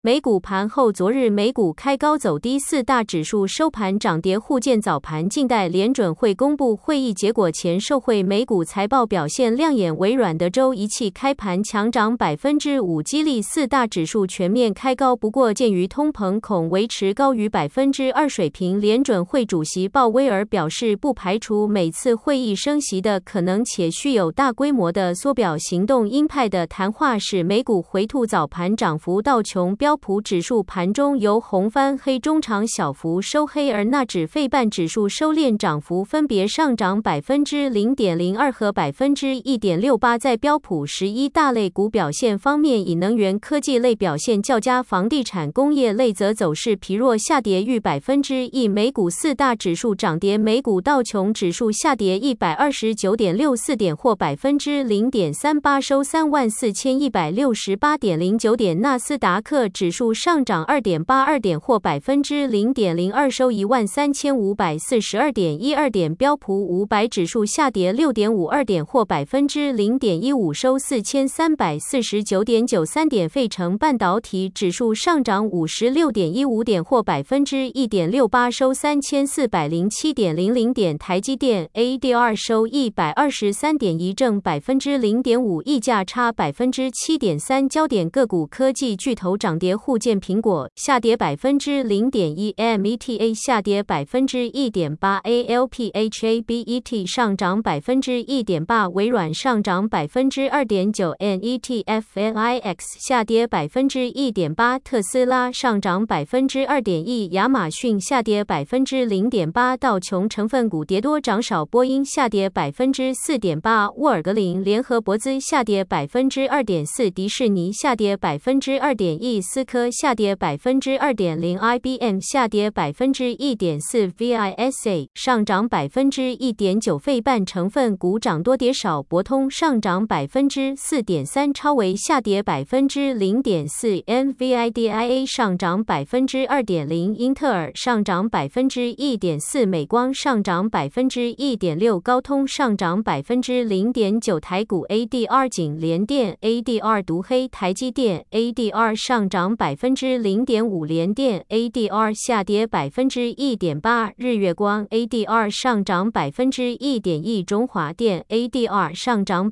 美股盘后，昨日美股开高走低，四大指数收盘涨跌互见。早盘静待联准会公布会议结果前，受惠美股财报表现亮眼，微软德州仪器开盘强涨5%，激励四大指数全面开高。不过，鉴于通膨恐维持高于2%水平，联准会主席鲍威尔表示，不排除每次会议升息的可能，且需有大规模的缩表行动。鹰派的谈话使美股回吐，早盘涨幅道琼标普指数盘中由红翻黑，中场小幅收黑，而纳指费半指数收敛，涨幅分别上涨0.02%和1.68%。在标普11大类股表现方面，以能源科技类表现较佳，房地产工业类则走势疲弱，下跌逾1%。美股四大指数涨跌，美股道琼指数下跌129.64点或0.38%，收34168.09点；纳斯达克指数上涨2.82点或0.02%，收13542.12点；标普500指数下跌6.52点或0.15%，收4349.93点；费城半导体指数上涨56.15点或1.68%，收3407.00点；台积电 ADR 收123.1，正0.5%，溢价差7.3%。焦点个股，科技巨头涨跌互见，苹果下跌0.1%，META 下跌1.8%，ALPHABET 上涨1.8%，微软上涨2.9%，NETFLIX 下跌1.8%，特斯拉上涨2.1%，亚马逊下跌0.8%，道琼成分股跌多涨少，波音下跌4.8%，沃尔格林联合柏兹下跌2.4%，迪士尼下跌2.1%，思科下跌2.0%，IBM 下跌1.4%，VISA 上涨1.9%，费半成分股涨多跌少，博通上涨4.3%，超微下跌0.4%，NVIDIA 上涨2.0%，英特尔上涨1.4%，美光上涨1.6%，高通上涨0.9%，台股 ADR 仅联电 ADR 独黑，台积电 ADR 上涨0.5%，联电 ADR 下跌1.8%，日月光 ADR 上涨1.1%，中华电 ADR 上涨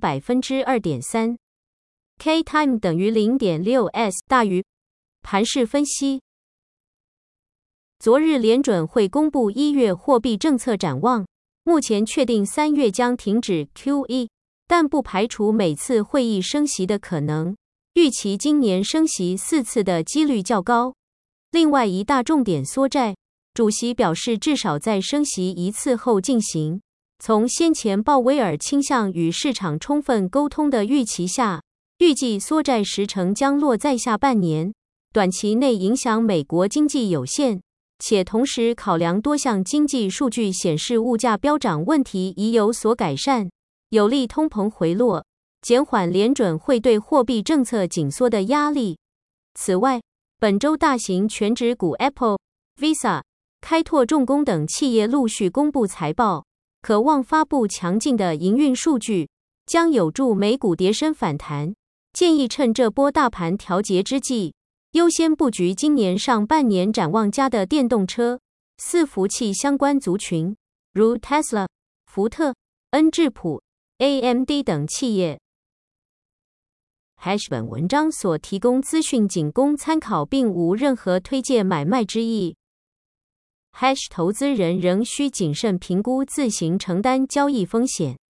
2.3%。K Time 等于0.6S 大于。盘势分析。昨日联准会公布1月货币政策展望，目前确定3月将停止 QE， 但不排除每次会议升息的可能，预期今年升息4次的几率较高。另外一大重点缩债，主席表示至少在升息1次后进行。从先前鲍威尔倾向与市场充分沟通的预期下，预计缩债时程将落在下半年，短期内影响美国经济有限，且同时考量多项经济数据显示物价飙涨问题已有所改善，有利通膨回落，减缓联准会对货币政策紧缩的压力。此外，本周大型权值股 Apple、Visa、开拓重工等企业陆续公布财报，可望发布强劲的营运数据，将有助美股跌升反弹。建议趁这波大盘调节之际，优先布局今年上半年展望佳的电动车、伺服器相关族群，如 Tesla、福特、恩智浦、AMD 等企业。本文章所提供资讯仅供参考，并无任何推荐买卖之意。投资人仍需谨慎评估，自行承担交易风险。